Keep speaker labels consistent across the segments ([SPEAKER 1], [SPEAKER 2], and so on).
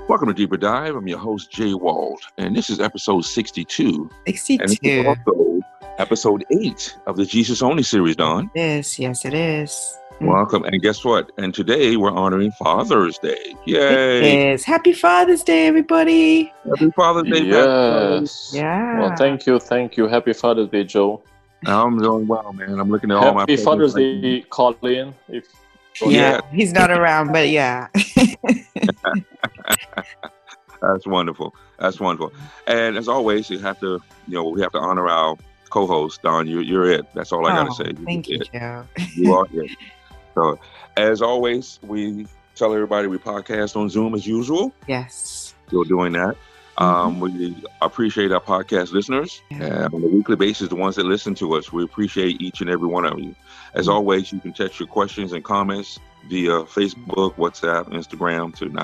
[SPEAKER 1] Welcome to Deeper Dive. I'm your host, Jay Wald, and this is episode 62.
[SPEAKER 2] 62.
[SPEAKER 1] And this is also episode 8 of the Jesus Only series, Don.
[SPEAKER 2] Yes, it is.
[SPEAKER 1] Welcome. And guess what? And today we're honoring Father's Day. Yay.
[SPEAKER 2] It is. Happy Father's Day, everybody.
[SPEAKER 1] Happy Father's Day,
[SPEAKER 3] Yes.
[SPEAKER 2] Yeah.
[SPEAKER 3] Well, thank you. Happy Father's Day, Joe.
[SPEAKER 1] I'm doing well, man. I'm looking at all my...
[SPEAKER 3] Happy Father's Day, Colin.
[SPEAKER 2] Yeah, he's not around, but yeah.
[SPEAKER 1] That's wonderful. And as always, we have to honor our co-host, Don. You're it. That's all I got to say.
[SPEAKER 2] Thank you, Joe.
[SPEAKER 1] You are it. So, as always, we tell everybody we podcast on Zoom as usual.
[SPEAKER 2] Yes.
[SPEAKER 1] Still doing that. We appreciate our podcast listeners on a weekly basis, the ones that listen to us. We appreciate each and every one of you. As always, you can text your questions and comments via Facebook, WhatsApp, Instagram to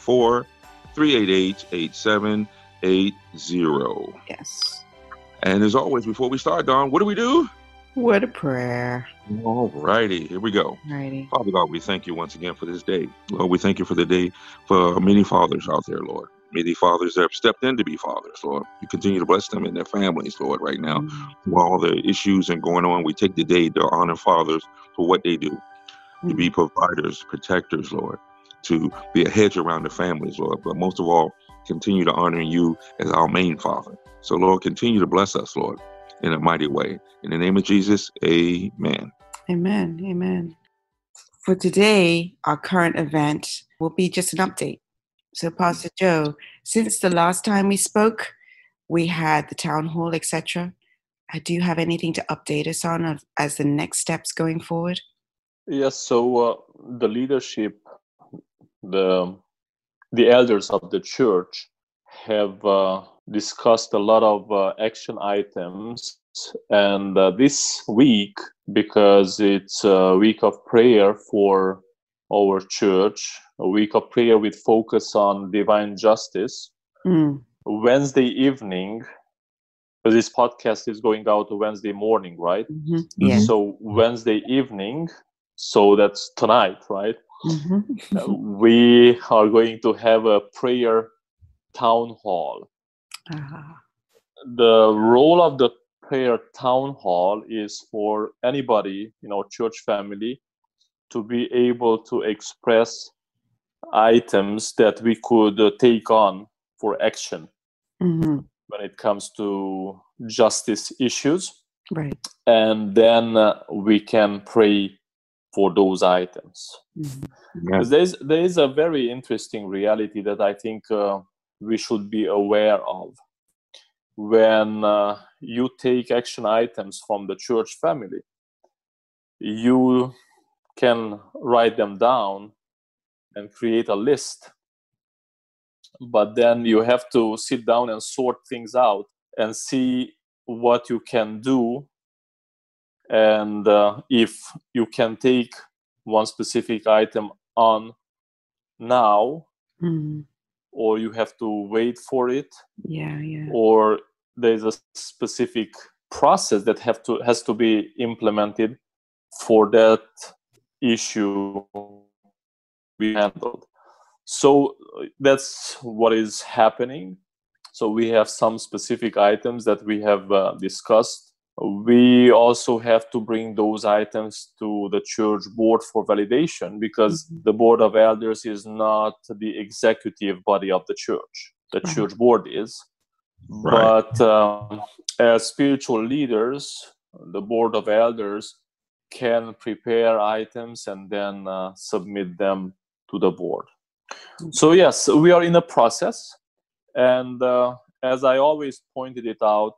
[SPEAKER 1] 954-388-8780.
[SPEAKER 2] Yes.
[SPEAKER 1] And as always, before we start, Don, what do we do?
[SPEAKER 2] What a prayer.
[SPEAKER 1] All righty, here we go.
[SPEAKER 2] Alrighty.
[SPEAKER 1] Father God, we thank you once again for this day. Lord, we thank you for the day for many fathers out there, Lord. Many fathers that have stepped in to be fathers, Lord. You continue to bless them and their families, Lord, right now. With all the issues and going on, we take the day to honor fathers for what they do, to be providers, protectors, Lord, to be a hedge around the families, Lord. But most of all, continue to honor you as our main father. So, Lord, continue to bless us, Lord, in a mighty way. In the name of Jesus, amen.
[SPEAKER 2] Amen. For today, our current event will be just an update. So, Pastor Joe, since the last time we spoke, we had the town hall, etc. Do you have anything to update us on as the next steps going forward?
[SPEAKER 3] Yes, so the leadership, the elders of the church have discussed a lot of action items. And this week, because it's a week of prayer for our church, a week of prayer with focus on divine justice, Wednesday evening, because this podcast is going out Wednesday morning, right?
[SPEAKER 2] Yeah.
[SPEAKER 3] So Wednesday evening, so that's tonight, right? We are going to have a prayer town hall. The role of the prayer town hall is for anybody in our church family to be able to express items that we could take on for action when it comes to justice issues.
[SPEAKER 2] Right.
[SPEAKER 3] And then we can pray for those items. Because there is a very interesting reality that I think we should be aware of. When you take action items from the church family, you can write them down and create a list. But then you have to sit down and sort things out and see what you can do. And if you can take one specific item on now, or you have to wait for it, or there's a specific process that has to be implemented for that issue be handled. So that's what is happening. So we have some specific items that we have discussed. We also have to bring those items to the church board for validation, because the board of elders is not the executive body of the church. The church board is. But as spiritual leaders, the board of elders can prepare items and then submit them to the board. So yes, we are in a process. And as I always pointed it out,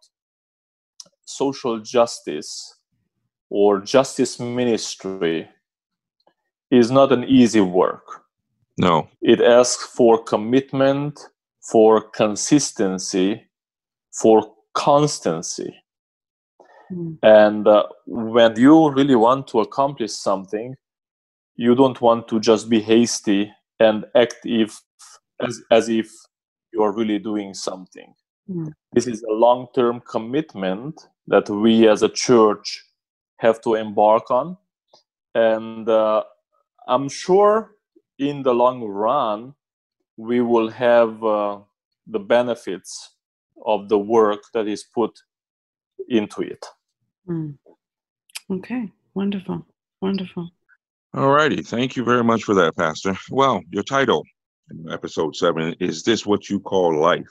[SPEAKER 3] social justice or justice ministry is not an easy work.
[SPEAKER 1] No.
[SPEAKER 3] It asks for commitment, for consistency, for constancy. And when you really want to accomplish something, you don't want to just be hasty and act as if you're really doing something. This is a long-term commitment that we as a church have to embark on. And I'm sure in the long run, we will have the benefits of the work that is put into it.
[SPEAKER 2] Okay, wonderful.
[SPEAKER 1] All righty. Thank you very much for that, Pastor. Well, your title, episode 7, is This What You Call Life?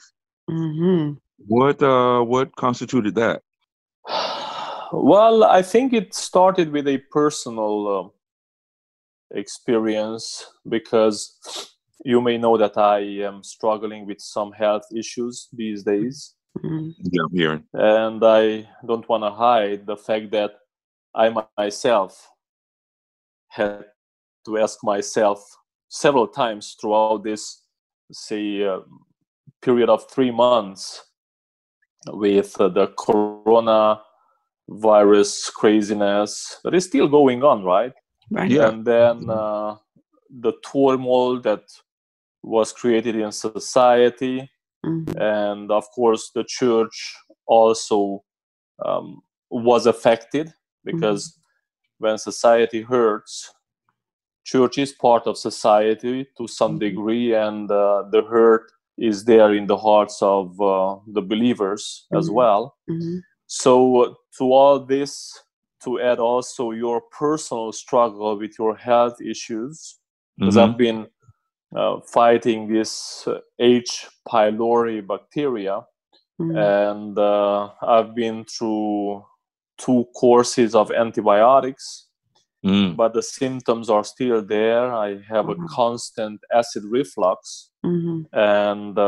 [SPEAKER 1] What constituted that?
[SPEAKER 3] Well, I think it started with a personal experience, because you may know that I am struggling with some health issues these days.
[SPEAKER 1] Yeah, I'm hearing.
[SPEAKER 3] And I don't want to hide the fact that I myself had to ask myself several times throughout this, say, period of 3 months with the coronavirus craziness that is still going on, right?
[SPEAKER 1] Yeah.
[SPEAKER 3] And then the turmoil that was created in society. And of course, the church also was affected, because when society hurts, church is part of society to some degree, and the hurt is there in the hearts of the believers as well. So to all this, to add also your personal struggle with your health issues, because I've been fighting this H. pylori bacteria, and I've been through 2 courses of antibiotics, but the symptoms are still there. I have a constant acid reflux, and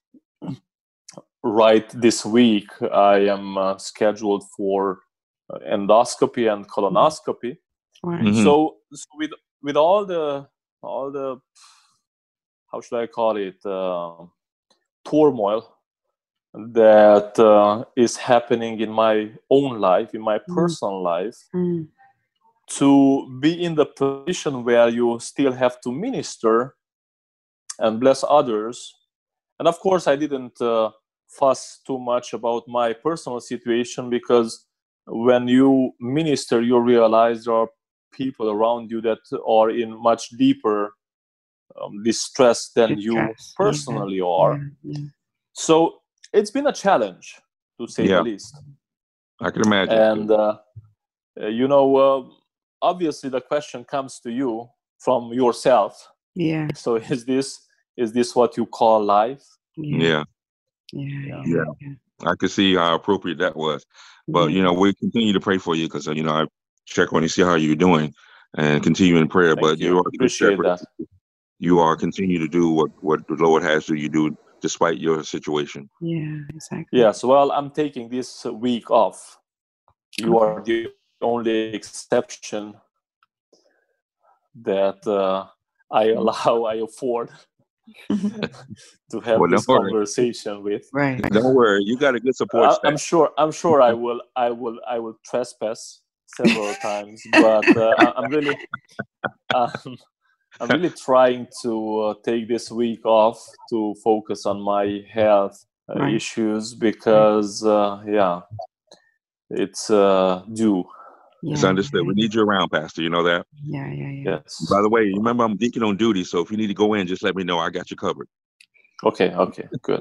[SPEAKER 3] right this week I am scheduled for endoscopy and colonoscopy. So with all the how should I call it, turmoil that is happening in my own life, in my personal life, to be in the position where you still have to minister and bless others. And of course, I didn't fuss too much about my personal situation, because when you minister, you realize there are people around you that are in much deeper distress than you personally are. So it's been a challenge, to say the least.
[SPEAKER 1] I can imagine.
[SPEAKER 3] And obviously the question comes to you from yourself. So is this what you call life?
[SPEAKER 1] Yeah. I could see how appropriate that was. But we continue to pray for you, because I check on you, see how you're doing, and continue in prayer. But you are
[SPEAKER 3] appreciate that.
[SPEAKER 1] You are continue to do what the Lord has you do despite your situation.
[SPEAKER 2] Yeah, exactly.
[SPEAKER 3] Yes, well, I'm taking this week off. You are the only exception that I afford to have this conversation with.
[SPEAKER 2] Right.
[SPEAKER 1] Don't worry, you got a good support staff.
[SPEAKER 3] I'm sure I will trespass several times, but I'm really trying to take this week off to focus on my health issues, because it's due.
[SPEAKER 1] It's understood. We need you around, Pastor. You know that?
[SPEAKER 2] Yeah.
[SPEAKER 3] Yes.
[SPEAKER 1] By the way, you remember I'm deacon on duty, so if you need to go in, just let me know. I got you covered.
[SPEAKER 3] Okay, good.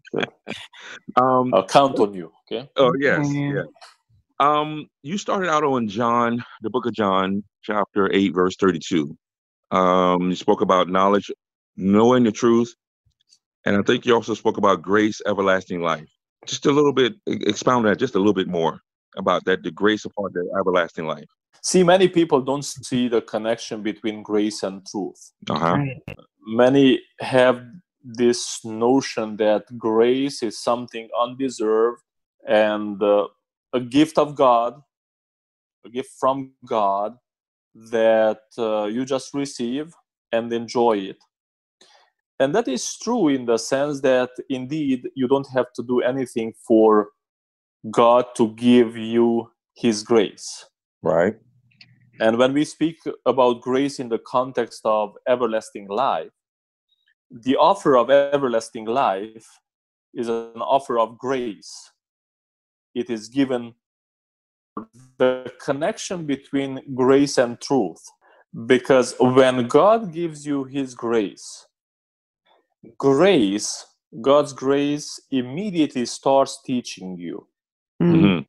[SPEAKER 3] I'll count on you. Okay.
[SPEAKER 1] Oh yes, yeah. You started out on John, the book of John, chapter 8, verse 32. You spoke about knowledge, knowing the truth, and I think you also spoke about grace, everlasting life. Just a little bit, expound that just a little bit more about that, the grace upon the everlasting life.
[SPEAKER 3] See, many people don't see the connection between grace and truth.
[SPEAKER 2] Right.
[SPEAKER 3] Many have this notion that grace is something undeserved and a gift of God, a gift from God that you just receive and enjoy it. And that is true in the sense that indeed you don't have to do anything for God to give you His grace.
[SPEAKER 1] Right.
[SPEAKER 3] And when we speak about grace in the context of everlasting life, the offer of everlasting life is an offer of grace. It is given the connection between grace and truth. Because when God gives you His grace, grace, God's grace, immediately starts teaching you.
[SPEAKER 1] Mm-hmm.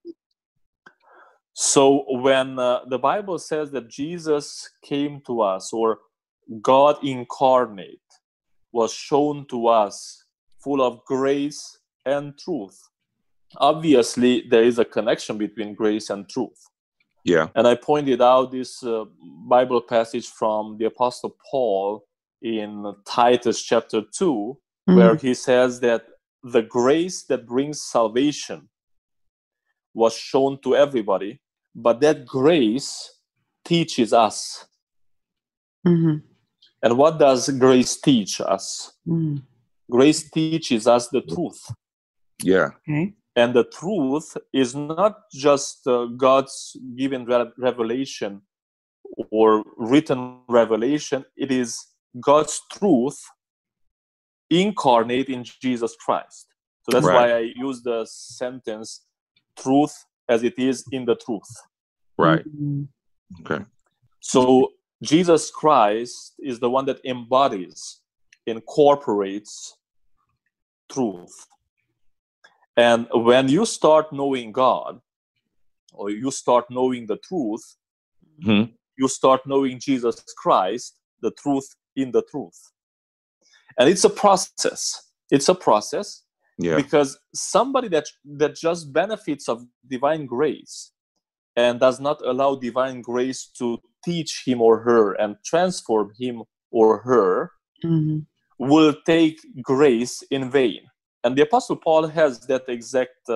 [SPEAKER 3] So when the Bible says that Jesus came to us, or God incarnate was shown to us, full of grace and truth, obviously there is a connection between grace and truth.
[SPEAKER 1] Yeah.
[SPEAKER 3] And I pointed out this Bible passage from the Apostle Paul in Titus chapter 2, where he says that the grace that brings salvation was shown to everybody, but that grace teaches us.
[SPEAKER 2] Mm-hmm.
[SPEAKER 3] And what does grace teach us?
[SPEAKER 2] Mm.
[SPEAKER 3] Grace teaches us the truth.
[SPEAKER 1] Yeah.
[SPEAKER 2] Okay.
[SPEAKER 3] And the truth is not just God's given revelation or written revelation. It is God's truth incarnate in Jesus Christ. So that's why I use the sentence, truth as it is in the truth.
[SPEAKER 1] Right.
[SPEAKER 2] Mm-hmm.
[SPEAKER 1] Okay.
[SPEAKER 3] So Jesus Christ is the one that embodies, incorporates truth. And when you start knowing God, or you start knowing the truth,
[SPEAKER 1] Mm-hmm.
[SPEAKER 3] you start knowing Jesus Christ, the truth in the truth. And it's a process. It's a process, because somebody that just benefits of divine grace and does not allow divine grace to teach him or her and transform him or her will take grace in vain. And the Apostle Paul has that exact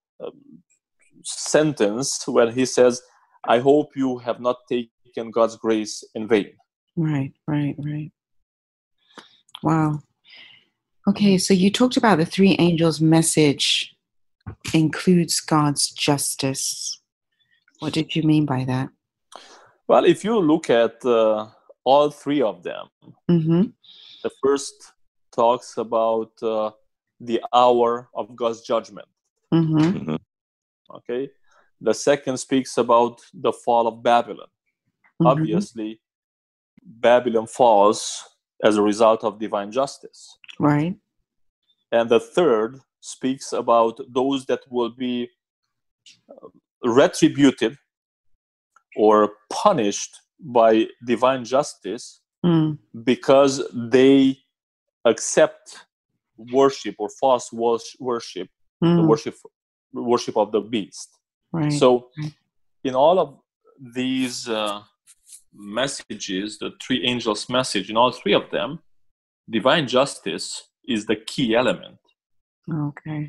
[SPEAKER 3] sentence when he says, I hope you have not taken God's grace in vain.
[SPEAKER 2] Right. Wow. Okay, so you talked about the three angels' message includes God's justice. What did you mean by that?
[SPEAKER 3] Well, if you look at all three of them, the first talks about the hour of God's judgment. Okay. The second speaks about the fall of Babylon. Obviously, Babylon falls as a result of divine justice.
[SPEAKER 2] Right.
[SPEAKER 3] And the third speaks about those that will be retributed or punished by divine justice because they accept worship or false worship, the worship of the beast.
[SPEAKER 2] Right.
[SPEAKER 3] So in all of these messages, the three angels' message, in all three of them, divine justice is the key element.
[SPEAKER 2] Okay.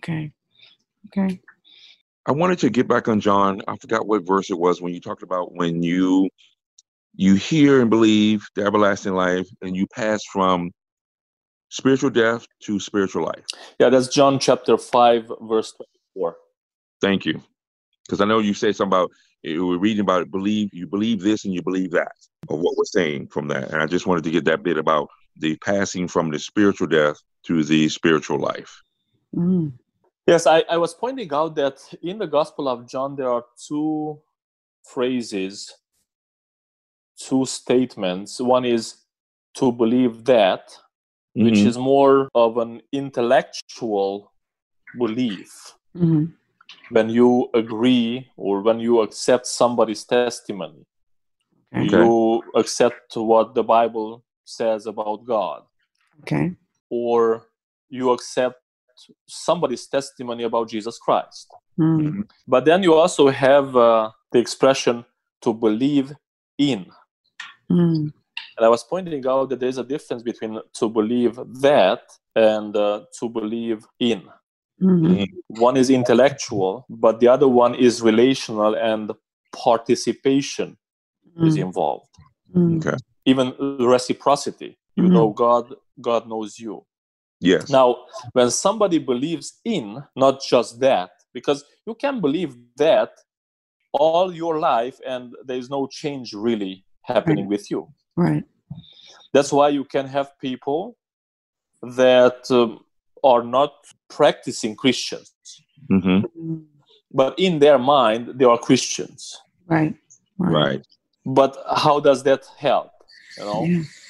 [SPEAKER 1] I wanted to get back on John. I forgot what verse it was when you talked about when you hear and believe the everlasting life and you pass from spiritual death to spiritual life.
[SPEAKER 3] Yeah, that's John chapter 5, verse 24.
[SPEAKER 1] Thank you. Because I know you said something about, we're reading about it, you believe this and you believe that, of what we're saying from that. And I just wanted to get that bit about the passing from the spiritual death to the spiritual life.
[SPEAKER 3] Yes, I was pointing out that in the Gospel of John, there are two phrases, two statements. One is to believe that, which is more of an intellectual belief. When you agree or when you accept somebody's testimony, you accept what the Bible says about God.
[SPEAKER 2] Okay.
[SPEAKER 3] Or you accept somebody's testimony about Jesus Christ. But then you also have the expression to believe in. And I was pointing out that there's a difference between to believe that and to believe in. One is intellectual, but the other one is relational, and participation is involved. Even reciprocity. You know God, God knows you.
[SPEAKER 1] Yes.
[SPEAKER 3] Now, when somebody believes in, not just that, because you can believe that all your life and there's no change really happening with you.
[SPEAKER 2] Right.
[SPEAKER 3] That's why you can have people that are not practicing Christians, but in their mind they are Christians.
[SPEAKER 2] Right.
[SPEAKER 3] But how does that help? You know,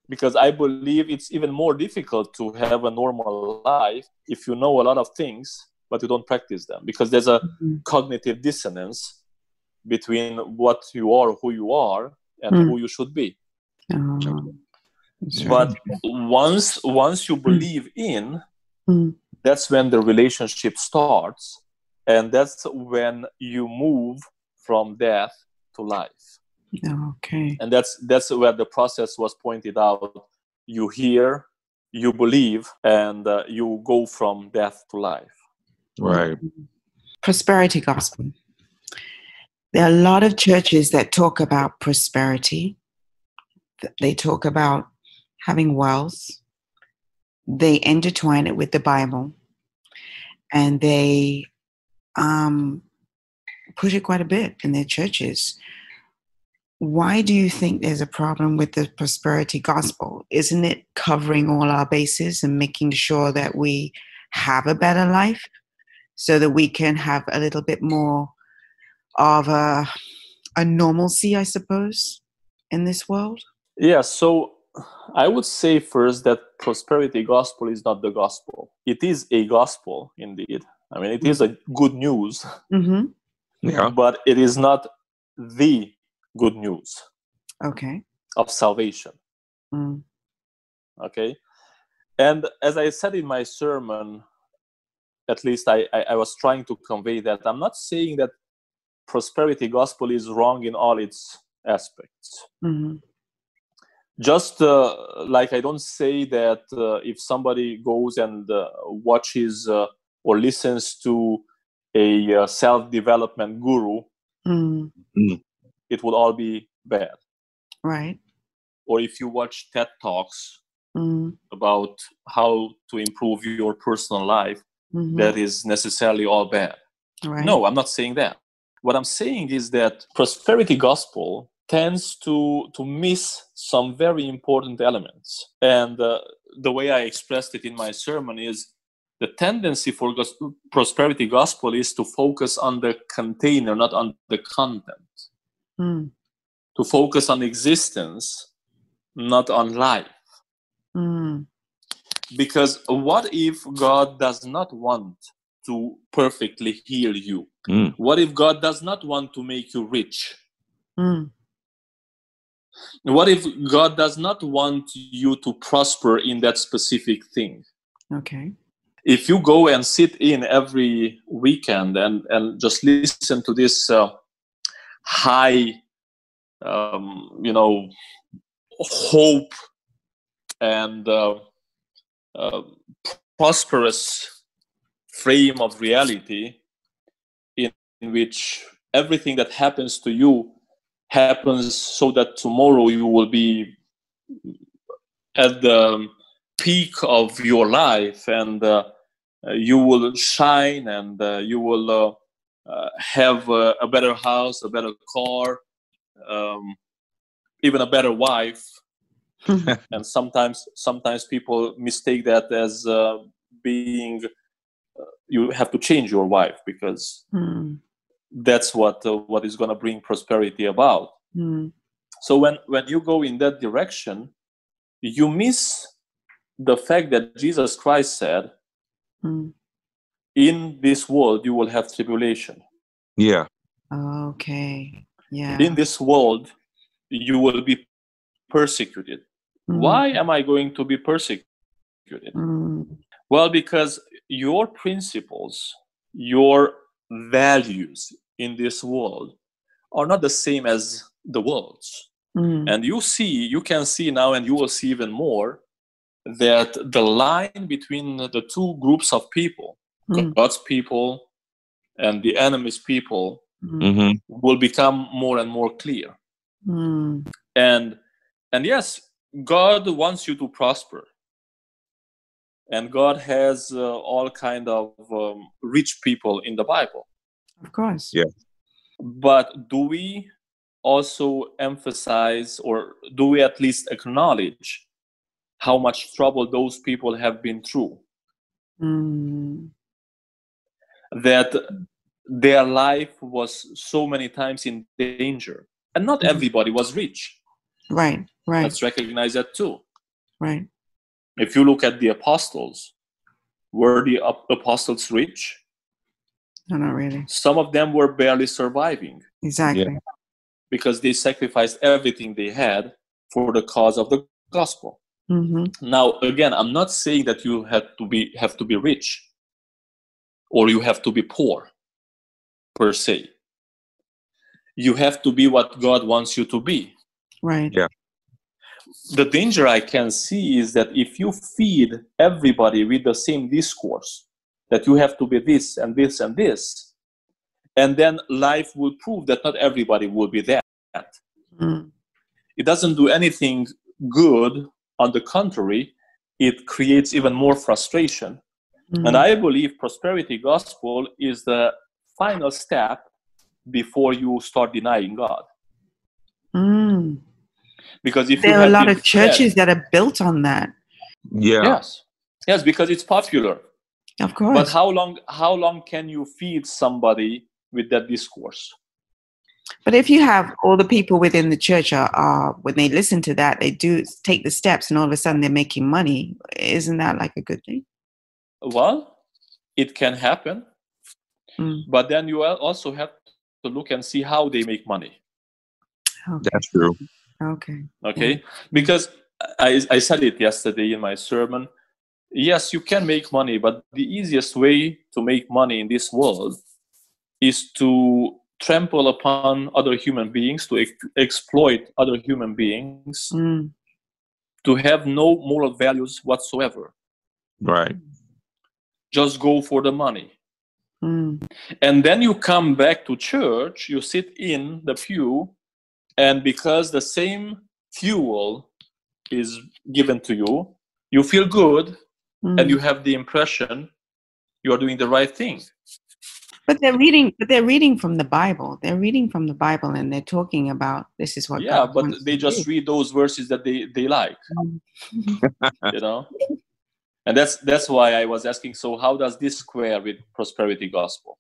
[SPEAKER 3] Because I believe it's even more difficult to have a normal life if you know a lot of things, but you don't practice them. Because there's a cognitive dissonance between what you are, who you are, and who you should be. But once you believe in, that's when the relationship starts, and that's when you move from death to life.
[SPEAKER 2] Okay.
[SPEAKER 3] And that's where the process was pointed out. You hear, you believe, and you go from death to life.
[SPEAKER 1] Right.
[SPEAKER 2] Prosperity gospel. There are a lot of churches that talk about prosperity. They talk about having wealth. They intertwine it with the Bible, and they push it quite a bit in their churches. Why do you think there's a problem with the prosperity gospel? Isn't it covering all our bases and making sure that we have a better life so that we can have a little bit more of a normalcy, I suppose, in this world?
[SPEAKER 3] Yeah, so I would say first that prosperity gospel is not the gospel. It is a gospel, indeed. I mean, it is a good news, but it is not the good news of salvation. Okay? And as I said in my sermon, at least I was trying to convey that I'm not saying that prosperity gospel is wrong in all its aspects. Just like I don't say that if somebody goes and watches or listens to a self-development guru, it would all be bad.
[SPEAKER 2] Right.
[SPEAKER 3] Or if you watch TED Talks about how to improve your personal life, that is necessarily all bad.
[SPEAKER 2] Right.
[SPEAKER 3] No, I'm not saying that. What I'm saying is that prosperity gospel tends to miss some very important elements. And the way I expressed it in my sermon is the tendency for prosperity gospel is to focus on the container, not on the content. To focus on existence, not on life. Because what if God does not want to perfectly heal you? What if God does not want to make you rich? What if God does not want you to prosper in that specific thing?
[SPEAKER 2] Okay.
[SPEAKER 3] If you go and sit in every weekend and just listen to this high, hope and prosperous frame of reality in which everything that happens to you happens so that tomorrow you will be at the peak of your life and you will shine and you will have a better house, a better car, even a better wife. And sometimes people mistake that as being you have to change your wife because that's what is going to bring prosperity about. So when you go in that direction, you miss the fact that Jesus Christ said, in this world you will have tribulation.
[SPEAKER 1] Yeah.
[SPEAKER 2] Okay. Yeah.
[SPEAKER 3] In this world you will be persecuted. Why am I going to be persecuted? Well, because your principles, your values in this world are not the same as the world's. And you can see now, and you will see even more, that the line between the two groups of people, God's people and the enemy's people, will become more and more clear. And yes, God wants you to prosper. And God has all kind of rich people in the Bible.
[SPEAKER 2] Of course.
[SPEAKER 1] Yeah.
[SPEAKER 3] But do we also emphasize, or do we at least acknowledge how much trouble those people have been through? That their life was so many times in danger. And not everybody was rich.
[SPEAKER 2] Right.
[SPEAKER 3] Let's recognize that too.
[SPEAKER 2] Right.
[SPEAKER 3] If you look at the apostles, were the apostles rich?
[SPEAKER 2] No, not really.
[SPEAKER 3] Some of them were barely surviving.
[SPEAKER 2] Exactly.
[SPEAKER 3] Because they sacrificed everything they had for the cause of the gospel.
[SPEAKER 2] Mm-hmm.
[SPEAKER 3] Now, again, I'm not saying that you have to be rich or you have to be poor, per se. You have to be what God wants you to be.
[SPEAKER 2] Right.
[SPEAKER 1] Yeah.
[SPEAKER 3] The danger I can see is that if you feed everybody with the same discourse, that you have to be this and this and this, and then life will prove that not everybody will be that.
[SPEAKER 2] Mm.
[SPEAKER 3] It doesn't do anything good. On the contrary, it creates even more frustration.
[SPEAKER 2] Mm.
[SPEAKER 3] And I believe prosperity gospel is the final step before you start denying God.
[SPEAKER 2] Mm.
[SPEAKER 3] Because if
[SPEAKER 2] there are a lot of churches that are built on that.
[SPEAKER 1] Yeah.
[SPEAKER 3] Yes, because it's popular.
[SPEAKER 2] Of course.
[SPEAKER 3] But how long can you feed somebody with that discourse?
[SPEAKER 2] But if you have all the people within the church are when they listen to that, they do take the steps, and all of a sudden they're making money. Isn't that like a good thing?
[SPEAKER 3] Well, it can happen.
[SPEAKER 2] Mm.
[SPEAKER 3] But then you also have to look and see how they make money.
[SPEAKER 2] Okay.
[SPEAKER 1] That's true.
[SPEAKER 2] Okay.
[SPEAKER 3] Okay? Because I said it yesterday in my sermon. Yes, you can make money, but the easiest way to make money in this world is to trample upon other human beings, to exploit other human beings, to have no moral values whatsoever.
[SPEAKER 1] Right.
[SPEAKER 3] Just go for the money. And then you come back to church, you sit in the pew, and because the same fuel is given to you, you feel good, and you have the impression you are doing the right thing.
[SPEAKER 2] But they're reading from the Bible. They're reading from the Bible, and they're talking about this is what God
[SPEAKER 3] but
[SPEAKER 2] wants
[SPEAKER 3] they just read those verses that they like. You know? And that's why I was asking, so how does this square with prosperity gospel?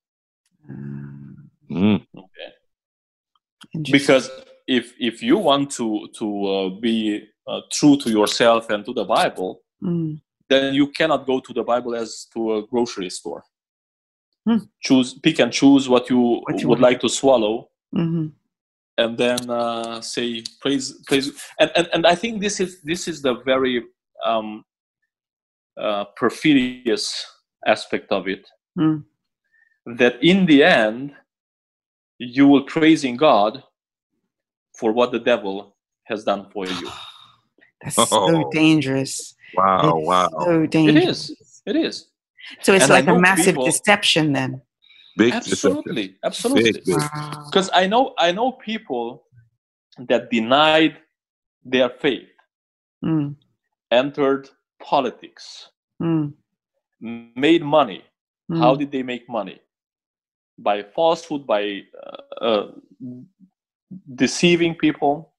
[SPEAKER 3] Okay. Because if you want to be true to yourself and to the Bible, then you cannot go to the Bible as to a grocery store. Pick and choose what you would like to swallow, and then say praise. And I think this is the very perfidious aspect of it. That in the end, you will praising God for what the devil has done for you.
[SPEAKER 2] That's so dangerous.
[SPEAKER 1] Wow.
[SPEAKER 2] So dangerous.
[SPEAKER 3] It is.
[SPEAKER 2] So it's like a massive deception then.
[SPEAKER 1] Big
[SPEAKER 3] Absolutely.
[SPEAKER 1] Big.
[SPEAKER 3] Because I know people that denied their faith, entered politics, made money. How did they make money? By falsehood, by deceiving people,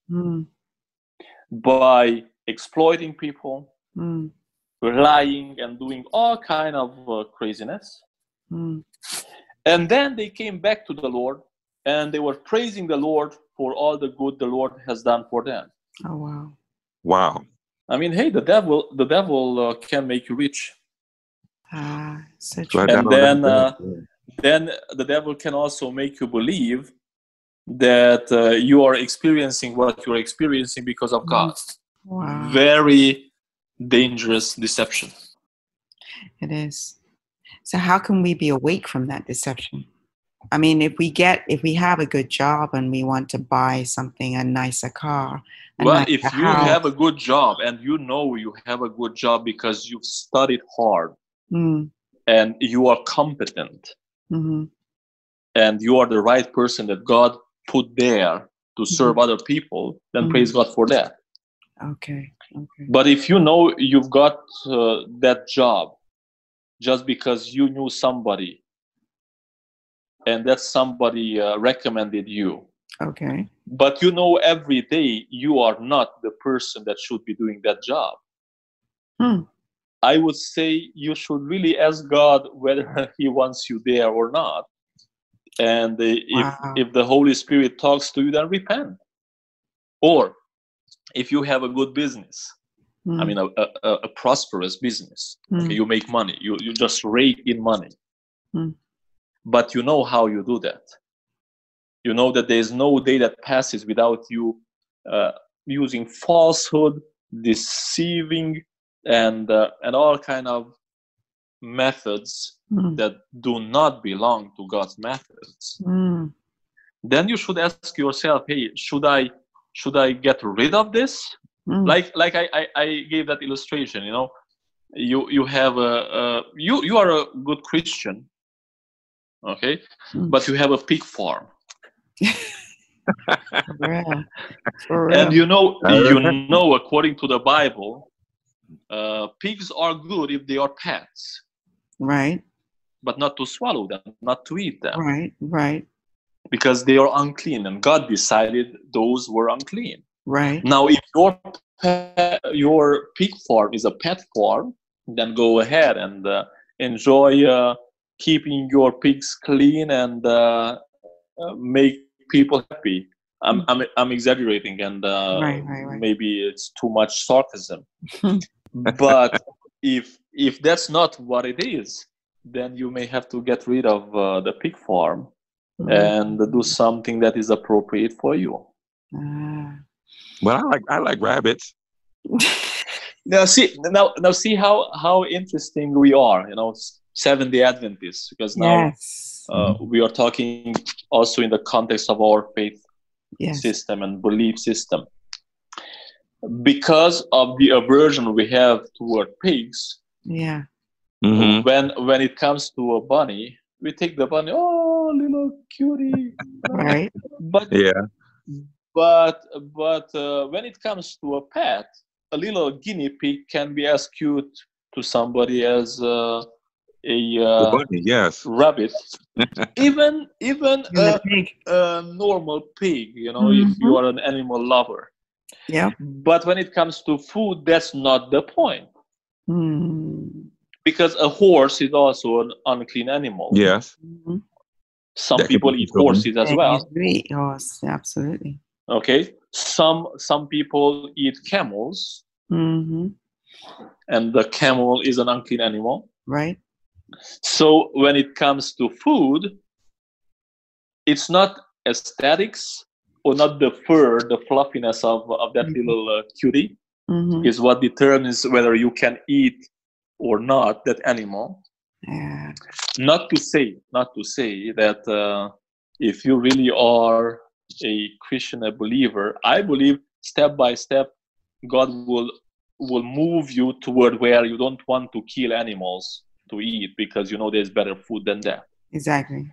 [SPEAKER 3] by exploiting people, lying and doing all kind of craziness. And then they came back to the Lord, and they were praising the Lord for all the good the Lord has done for them.
[SPEAKER 2] Oh,
[SPEAKER 1] wow.
[SPEAKER 3] I mean, hey, the devil can make you rich.
[SPEAKER 2] So true.
[SPEAKER 3] And then the devil can also make you believe that you are experiencing what you're experiencing because of God.
[SPEAKER 2] Wow.
[SPEAKER 3] Very dangerous deception.
[SPEAKER 2] It is. So how can we be awake from that deception? I mean, if we have a good job and we want to buy something, a nicer car.
[SPEAKER 3] If you have a good job and you know you have a good job because you've studied hard and you are competent and you are the right person that God put there to serve other people, then praise God for that.
[SPEAKER 2] Okay.
[SPEAKER 3] But if you know you've got that job just because you knew somebody and that somebody recommended you.
[SPEAKER 2] Okay.
[SPEAKER 3] But you know every day you are not the person that should be doing that job. I would say you should really ask God whether He wants you there or not. And if the Holy Spirit talks to you, then repent. Or if you have a good business I mean, a prosperous business. Okay, you make money. You just rake in money. But you know how you do that. You know that there is no day that passes without you using falsehood, deceiving, and all kind of methods that do not belong to God's methods. Then you should ask yourself, hey, should I get rid of this? Like I gave that illustration. You have you are a good Christian, okay, but you have a pig farm.
[SPEAKER 2] For real.
[SPEAKER 3] And you know, according to the Bible, pigs are good if they are pets,
[SPEAKER 2] right?
[SPEAKER 3] But not to swallow them, not to eat them,
[SPEAKER 2] right?
[SPEAKER 3] Because they are unclean, and God decided those were unclean.
[SPEAKER 2] Right.
[SPEAKER 3] Now, if your pig farm is a pet farm, then go ahead and enjoy keeping your pigs clean and make people happy. I'm exaggerating, and
[SPEAKER 2] right.
[SPEAKER 3] maybe it's too much sarcasm. But if that's not what it is, then you may have to get rid of the pig farm and do something that is appropriate for you.
[SPEAKER 1] But I like rabbits.
[SPEAKER 3] Now see how interesting we are, Seventh-day Adventists, because now we are talking also in the context of our faith system and belief system. Because of the aversion we have toward pigs, when it comes to a bunny, we take the bunny, oh, little cutie,
[SPEAKER 2] right?
[SPEAKER 3] But when it comes to a pet, a little guinea pig can be as cute to somebody as a
[SPEAKER 1] bunny,
[SPEAKER 3] rabbit, even a normal pig, if you are an animal lover.
[SPEAKER 2] Yeah.
[SPEAKER 3] But when it comes to food, that's not the point. Because a horse is also an unclean animal.
[SPEAKER 1] Yes.
[SPEAKER 3] Some people eat horses as well.
[SPEAKER 2] Eat horse, absolutely.
[SPEAKER 3] Okay. Some people eat camels. And the camel is an unclean animal.
[SPEAKER 2] Right.
[SPEAKER 3] So when it comes to food, it's not aesthetics or not the fur, the fluffiness of that little cutie is what determines whether you can eat or not that animal.
[SPEAKER 2] Yeah.
[SPEAKER 3] Not to say that if you really are a Christian, a believer, I believe step by step God will move you toward where you don't want to kill animals to eat, because there's better food than that.
[SPEAKER 2] Exactly.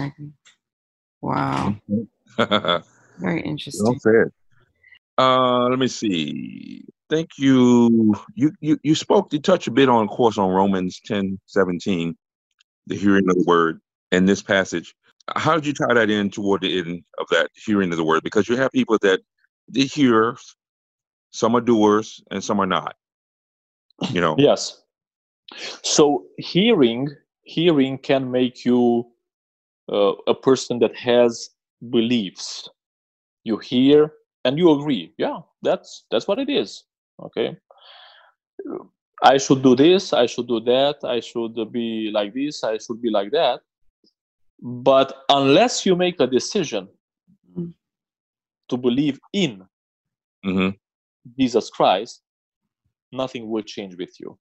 [SPEAKER 2] Wow. Very interesting.
[SPEAKER 1] Well said. Let me see. Thank you. You spoke, you touched a bit on, of course, on Romans 10:17, the hearing of the word in this passage. How did you tie that in toward the end of that hearing of the word? Because you have people that they hear, some are doers and some are not.
[SPEAKER 3] Yes. So hearing can make you a person that has beliefs. You hear and you agree. Yeah, that's what it is. Okay. I should do this, I should do that, I should be like this, I should be like that. But unless you make a decision to believe in Jesus Christ, nothing will change with you.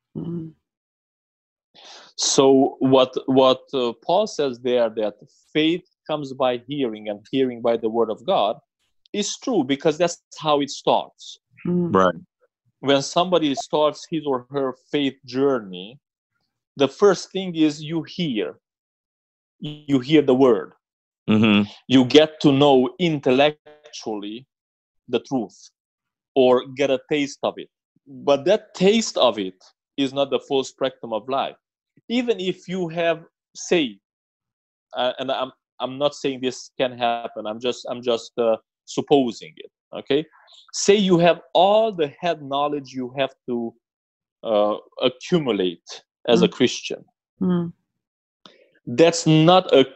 [SPEAKER 3] So what Paul says there, that faith comes by hearing and hearing by the word of God, is true, because that's how it starts.
[SPEAKER 1] Right.
[SPEAKER 3] When somebody starts his or her faith journey, the first thing is you hear the word. You get to know intellectually the truth, or get a taste of it. But that taste of it is not the full spectrum of life. Even if you have, say, and I'm not saying this can happen, I'm just supposing it. Okay, say you have all the head knowledge you have to accumulate as a Christian. That's not a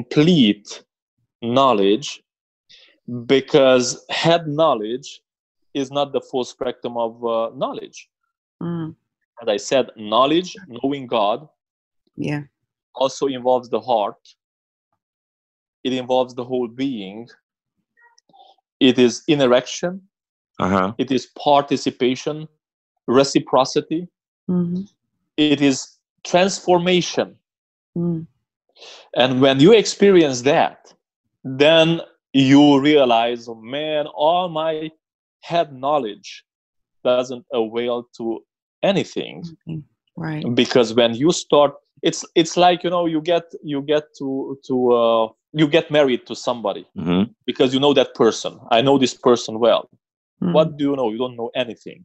[SPEAKER 3] complete knowledge, because head knowledge is not the full spectrum of knowledge.
[SPEAKER 2] Mm.
[SPEAKER 3] As I said, knowledge, knowing God, also involves the heart. It involves the whole being. It is interaction. It is participation, reciprocity.
[SPEAKER 2] Mm-hmm.
[SPEAKER 3] It is transformation.
[SPEAKER 2] Mm.
[SPEAKER 3] And when you experience that, then you realize, oh, man, all my head knowledge doesn't avail to anything.
[SPEAKER 2] Right.
[SPEAKER 3] Because when you start, it's like, you get married to somebody because you know that person. I know this person well. What do you know? You don't know anything.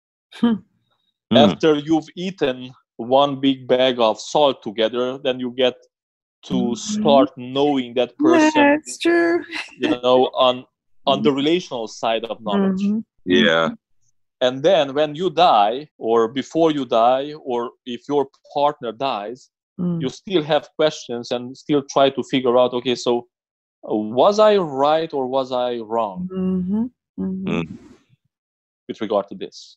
[SPEAKER 3] After you've eaten one big bag of salt together, then you get to start knowing that person.
[SPEAKER 2] That's true.
[SPEAKER 3] On the relational side of knowledge.
[SPEAKER 1] Yeah.
[SPEAKER 3] And then when you die, or before you die, or if your partner dies, you still have questions and still try to figure out, okay, so was I right or was I wrong with regard to this?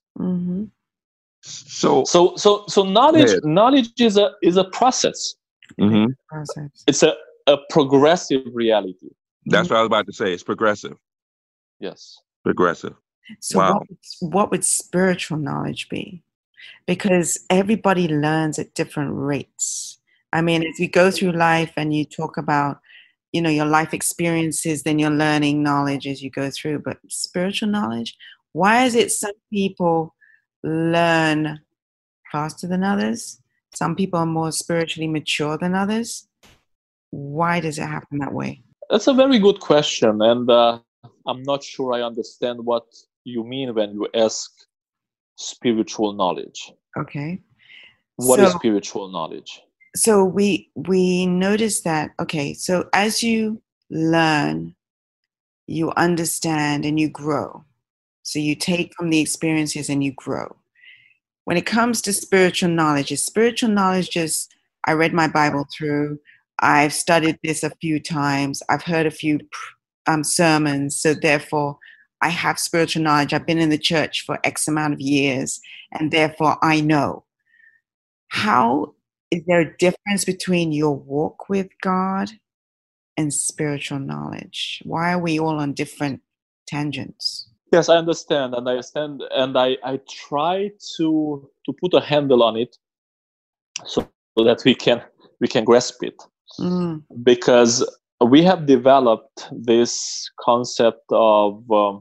[SPEAKER 3] So knowledge is a process. It's a progressive reality.
[SPEAKER 1] That's what I was about to say. It's progressive.
[SPEAKER 3] Yes.
[SPEAKER 1] Progressive.
[SPEAKER 2] So
[SPEAKER 1] wow.
[SPEAKER 2] What would spiritual knowledge be? Because everybody learns at different rates. I mean, as you go through life and you talk about, your life experiences, then you're learning knowledge as you go through. But spiritual knowledge, why is it some people learn faster than others? Some people are more spiritually mature than others. Why does it happen that way?
[SPEAKER 3] That's a very good question. And I'm not sure I understand what you mean when you ask spiritual knowledge.
[SPEAKER 2] Okay.
[SPEAKER 3] What is spiritual knowledge?
[SPEAKER 2] So we notice that, okay, so as you learn, you understand and you grow. So you take from the experiences and you grow. When it comes to spiritual knowledge, is spiritual knowledge just, I read my Bible through, I've studied this a few times, I've heard a few sermons, so therefore I have spiritual knowledge. I've been in the church for X amount of years, and therefore I know. How is there a difference between your walk with God and spiritual knowledge? Why are we all on different tangents?
[SPEAKER 3] Yes, I understand, and I try to put a handle on it so that we can grasp it, because we have developed this concept of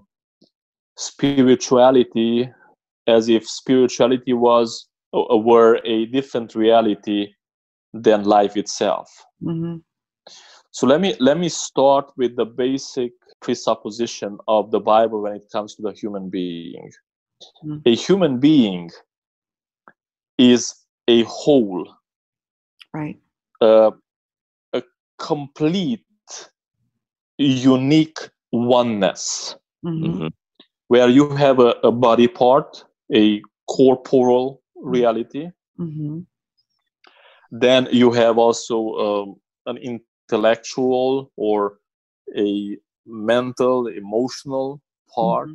[SPEAKER 3] spirituality as if spirituality were a different reality than life itself. So let me start with the basic presupposition of the Bible when it comes to the human being. A human being is a whole,
[SPEAKER 2] right?
[SPEAKER 3] A complete, unique oneness, where you have a body part, a corporal reality. Then you have also an intellectual or a mental, emotional part,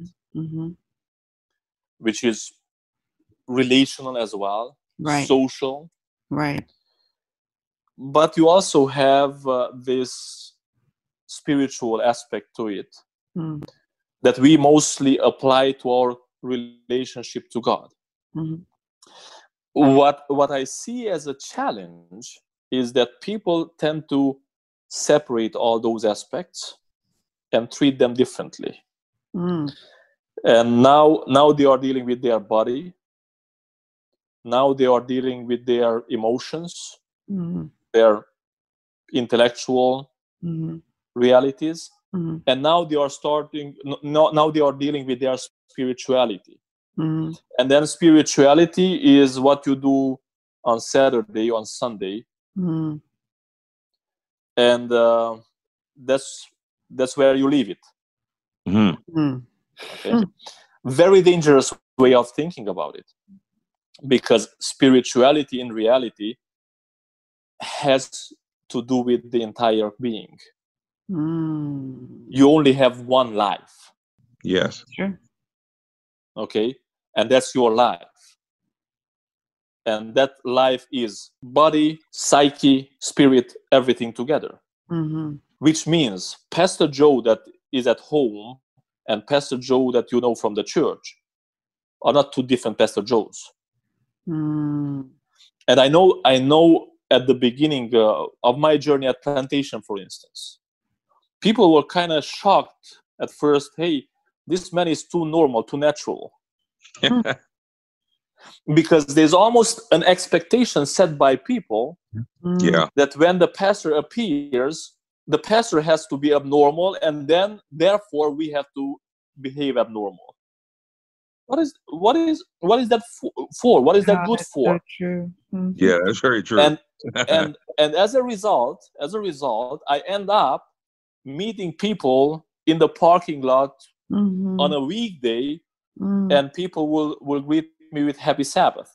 [SPEAKER 3] which is relational as well,
[SPEAKER 2] right.
[SPEAKER 3] social.
[SPEAKER 2] Right.
[SPEAKER 3] But you also have this spiritual aspect to it that we mostly apply to our relationship to God. What I see as a challenge is that people tend to separate all those aspects and treat them differently. And now they are dealing with their body. Now they are dealing with their emotions, their intellectual realities, and now they are dealing with their spirituality. And then spirituality is what you do on Saturday, on Sunday, and that's where you leave it. Okay? Very dangerous way of thinking about it, because spirituality in reality has to do with the entire being. You only have one life.
[SPEAKER 1] Yes.
[SPEAKER 2] Sure.
[SPEAKER 3] okay? And that's your life. And that life is body, psyche, spirit, everything together.
[SPEAKER 2] Mm-hmm.
[SPEAKER 3] Which means Pastor Joe that is at home and Pastor Joe that you know from the church are not two different Pastor Joes.
[SPEAKER 2] Mm.
[SPEAKER 3] And I know at the beginning of my journey at Plantation, for instance, people were kind of shocked at first. Hey, this man is too normal, too natural. Because there's almost an expectation set by people that when the pastor appears, the pastor has to be abnormal, and then therefore we have to behave abnormal. What is that for? What is that good for?
[SPEAKER 2] So true. Mm-hmm.
[SPEAKER 1] Yeah, that's very true.
[SPEAKER 3] And as a result, I end up meeting people in the parking lot on a weekday, and people will greet me with Happy Sabbath.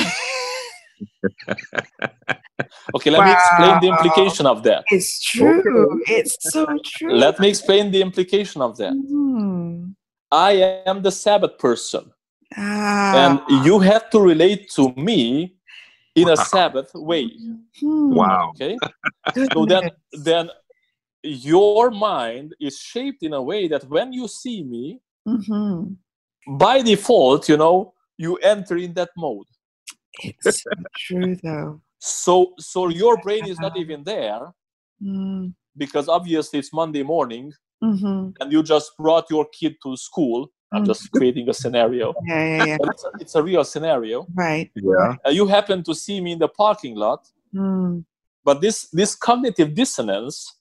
[SPEAKER 3] Okay, let me explain the implication of that.
[SPEAKER 2] It's true. Okay. It's so true.
[SPEAKER 3] Let me explain the implication of that. I am the Sabbath person. And you have to relate to me in a Sabbath way.
[SPEAKER 1] Wow.
[SPEAKER 3] Okay? So then your mind is shaped in a way that when you see me, by default, you enter in that mode.
[SPEAKER 2] It's so true, though.
[SPEAKER 3] So your brain is not even there because obviously it's Monday morning and you just brought your kid to school. I'm just creating a scenario.
[SPEAKER 2] Yeah.
[SPEAKER 3] But it's a real scenario.
[SPEAKER 2] Right.
[SPEAKER 1] Yeah.
[SPEAKER 3] You happen to see me in the parking lot, but this cognitive dissonance,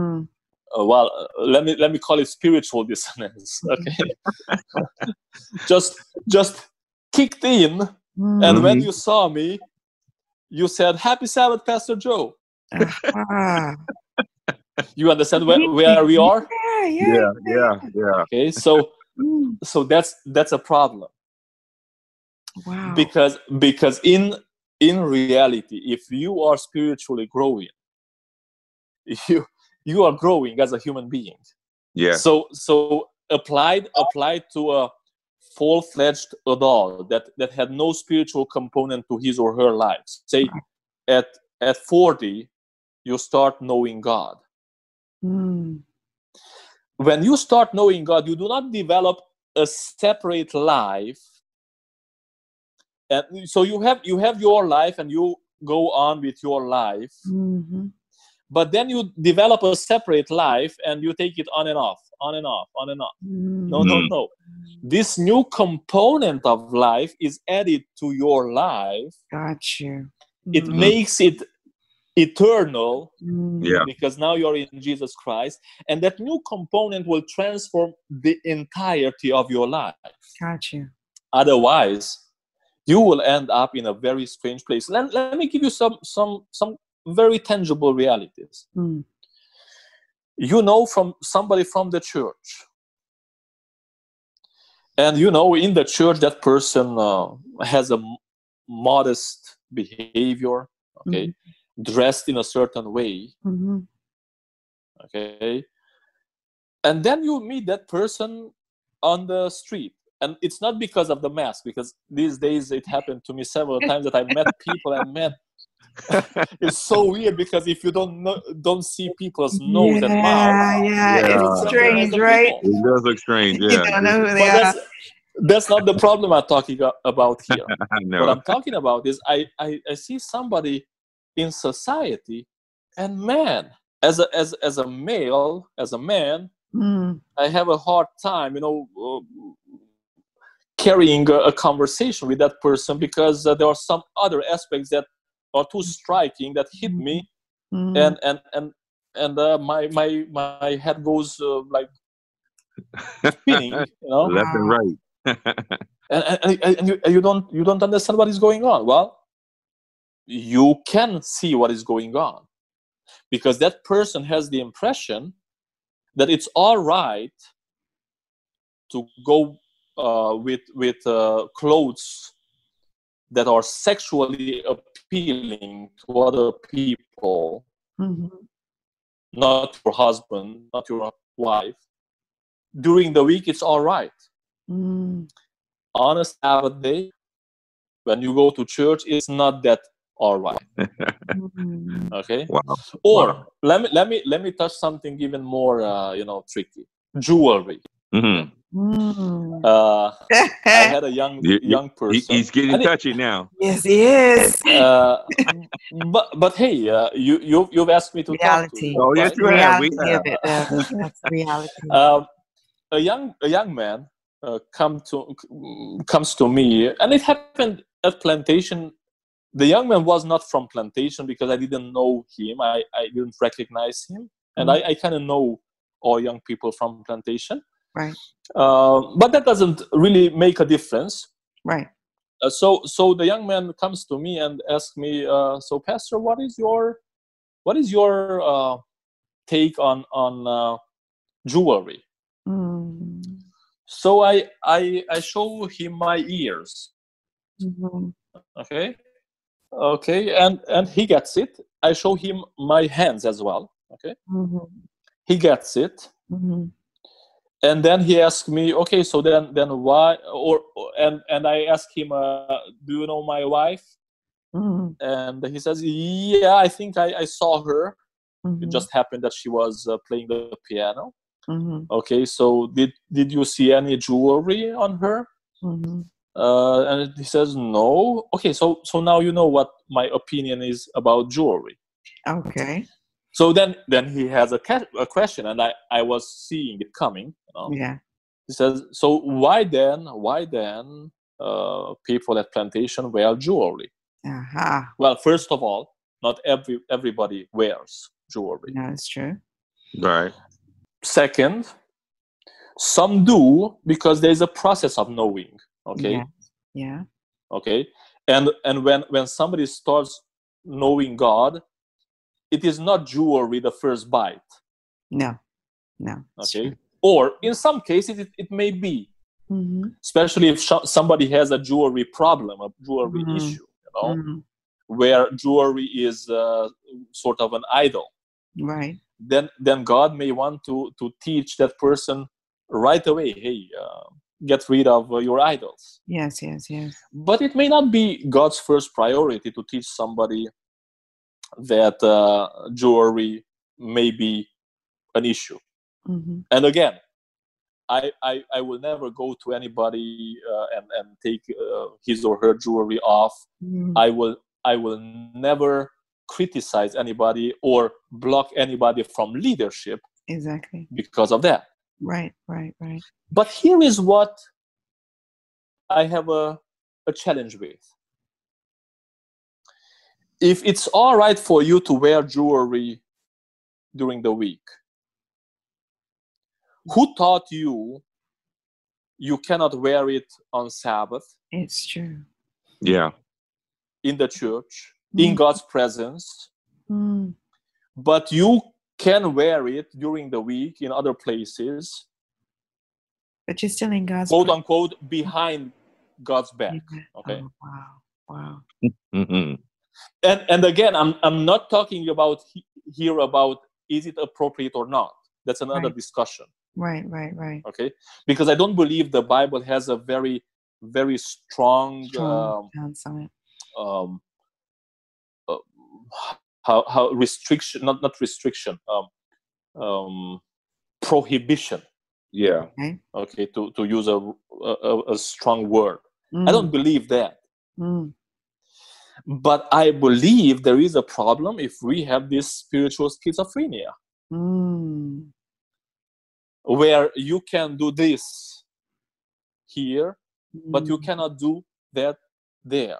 [SPEAKER 3] let me call it spiritual dissonance. Okay, just kicked in, and when you saw me, you said, "Happy Sabbath, Pastor Joe." You understand where we are?
[SPEAKER 1] Yeah.
[SPEAKER 3] Okay, so that's a problem.
[SPEAKER 2] Wow.
[SPEAKER 3] Because in reality, if you are spiritually growing, you are growing as a human being.
[SPEAKER 1] Yeah.
[SPEAKER 3] So applied to a full-fledged adult that had no spiritual component to his or her life. Say at 40, you start knowing God. When you start knowing God, you do not develop a separate life. And so you have your life and you go on with your life. But then you develop a separate life and you take it on and off. No. This new component of life is added to your life.
[SPEAKER 2] Got you.
[SPEAKER 3] It makes it eternal.
[SPEAKER 1] Yeah.
[SPEAKER 3] Because now you're in Jesus Christ. And that new component will transform the entirety of your life.
[SPEAKER 2] Got you.
[SPEAKER 3] Otherwise, you will end up in a very strange place. Let me give you some very tangible realities. From somebody from the church. And in the church, that person has a modest behavior, okay, dressed in a certain way, okay. And then you meet that person on the street. And it's not because of the mask, because these days it happened to me several times that I met people and met. It's so weird because if you don't see people's nose and mouth,
[SPEAKER 2] it's strange, right?
[SPEAKER 1] It does look strange. Yeah,
[SPEAKER 2] you don't know who they are.
[SPEAKER 3] That's not the problem I'm talking about here.
[SPEAKER 1] No.
[SPEAKER 3] What I'm talking about is I see somebody in society, and man, as a male, as a man, I have a hard time, carrying a conversation with that person because there are some other aspects that are too striking that hit me, and my head goes like spinning,
[SPEAKER 1] left and right.
[SPEAKER 3] and you don't understand what is going on. Well, you can see what is going on because that person has the impression that it's all right to go with clothes that are sexually appealing to other people, not your husband, not your wife. During the week, it's all right. on a Sabbath day, when you go to church, it's not that all right. Okay.
[SPEAKER 1] Wow.
[SPEAKER 3] Or let me touch something even more tricky. Jewelry.
[SPEAKER 1] Mm-hmm.
[SPEAKER 3] I had a young person.
[SPEAKER 1] He's getting touchy now.
[SPEAKER 2] Yes, he is.
[SPEAKER 3] But hey, you've asked me to talk to you.
[SPEAKER 1] Oh, yes,
[SPEAKER 3] right?
[SPEAKER 1] you have. We
[SPEAKER 2] Reality
[SPEAKER 1] have.
[SPEAKER 2] of it, though. That's reality.
[SPEAKER 3] A young man comes to me, and it happened at Plantation. The young man was not from Plantation because I didn't know him. I didn't recognize him, and I kind of know all young people from Plantation.
[SPEAKER 2] Right.
[SPEAKER 3] But that doesn't really make a difference.
[SPEAKER 2] Right.
[SPEAKER 3] So the young man comes to me and asks me, so Pastor, what is your take on jewelry? So I show him my ears. Okay, and he gets it. I show him my hands as well. Okay, he gets it. And then he asked me, okay, so then why? And I asked him, do you know my wife? And he says, yeah, I think I saw her. It just happened that she was playing the piano. Okay, so did you see any jewelry on her? And he says, no. Okay, so now you know what my opinion is about jewelry.
[SPEAKER 2] Okay.
[SPEAKER 3] So then he has a question, and I was seeing it coming.
[SPEAKER 2] Yeah.
[SPEAKER 3] He says, so why then people at Plantation wear jewelry? Well, first of all, not everybody wears jewelry.
[SPEAKER 2] No, it's true.
[SPEAKER 1] Right.
[SPEAKER 3] Second, some do because there's a process of knowing. Okay.
[SPEAKER 2] Yeah.
[SPEAKER 3] Okay. And when somebody starts knowing God, it is not jewelry the first bite.
[SPEAKER 2] No.
[SPEAKER 3] Okay. Or in some cases, it may be, especially if somebody has a jewelry problem, a jewelry issue, where jewelry is sort of an idol.
[SPEAKER 2] Right.
[SPEAKER 3] Then God may want to teach that person right away, hey, get rid of your idols.
[SPEAKER 2] Yes.
[SPEAKER 3] But it may not be God's first priority to teach somebody that jewelry may be an issue. And again, I will never go to anybody and take his or her jewelry off. I will never criticize anybody or block anybody from leadership.
[SPEAKER 2] Exactly.
[SPEAKER 3] Because of that.
[SPEAKER 2] Right.
[SPEAKER 3] But here is what I have a challenge with. If it's all right for you to wear jewelry during the week, who taught you cannot wear it on Sabbath?
[SPEAKER 2] It's true.
[SPEAKER 1] Yeah.
[SPEAKER 3] In the church, in God's presence. But you can wear it during the week in other places.
[SPEAKER 2] But you're still in God's
[SPEAKER 3] quote unquote behind God's back. Okay.
[SPEAKER 2] Oh, wow.
[SPEAKER 3] And again, I'm not talking about here about is it appropriate or not. That's another discussion.
[SPEAKER 2] Right.
[SPEAKER 3] Okay, because I don't believe the Bible has a very, very strong how restriction, not restriction, prohibition.
[SPEAKER 1] Yeah.
[SPEAKER 3] Okay, to use a strong word. I don't believe that. But I believe there is a problem if we have this spiritual schizophrenia. Where you can do this here, but you cannot do that there.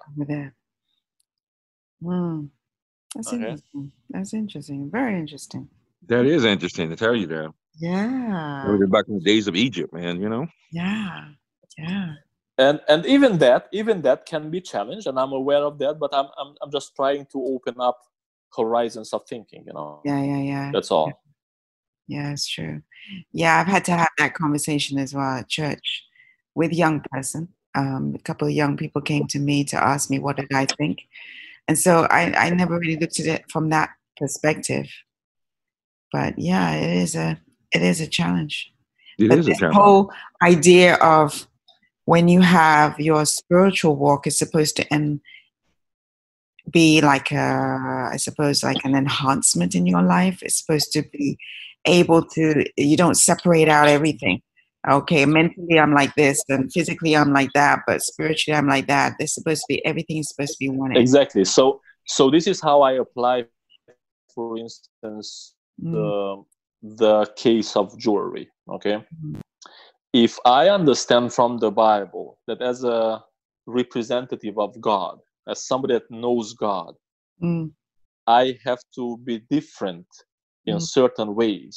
[SPEAKER 2] That's interesting. That's interesting. Very interesting.
[SPEAKER 1] That is interesting to tell you that.
[SPEAKER 2] Yeah.
[SPEAKER 1] Back in the days of Egypt, man,
[SPEAKER 2] Yeah.
[SPEAKER 3] And even that can be challenged, and I'm aware of that. But I'm just trying to open up horizons of thinking.
[SPEAKER 2] Yeah.
[SPEAKER 3] That's all.
[SPEAKER 2] Yeah, it's true. Yeah, I've had to have that conversation as well at church with young person. A couple of young people came to me to ask me what did I think, and so I never really looked at it from that perspective. But yeah, it is a challenge.
[SPEAKER 1] It is a challenge.
[SPEAKER 2] Whole idea of when you have your spiritual walk is supposed to be like I suppose like an enhancement in your life. It's supposed to be able to, you don't separate out everything. Okay, mentally I'm like this, and physically I'm like that, but spiritually I'm like that. They're supposed to be, everything is supposed to be one.
[SPEAKER 3] Exactly. So this is how I apply, for instance, the case of jewelry. Okay. If I understand from the Bible that as a representative of God, as somebody that knows God, I have to be different in certain ways,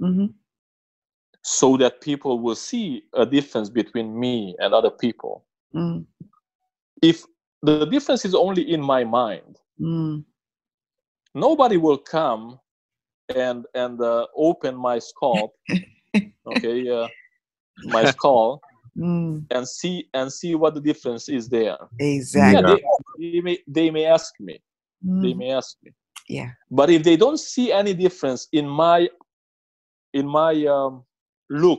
[SPEAKER 3] so that people will see a difference between me and other people. If the difference is only in my mind, nobody will come and open my skull, okay, my skull, and see what the difference is there.
[SPEAKER 2] Exactly.
[SPEAKER 3] Yeah, they may ask me. They may ask me.
[SPEAKER 2] Yeah.
[SPEAKER 3] But if they don't see any difference in my look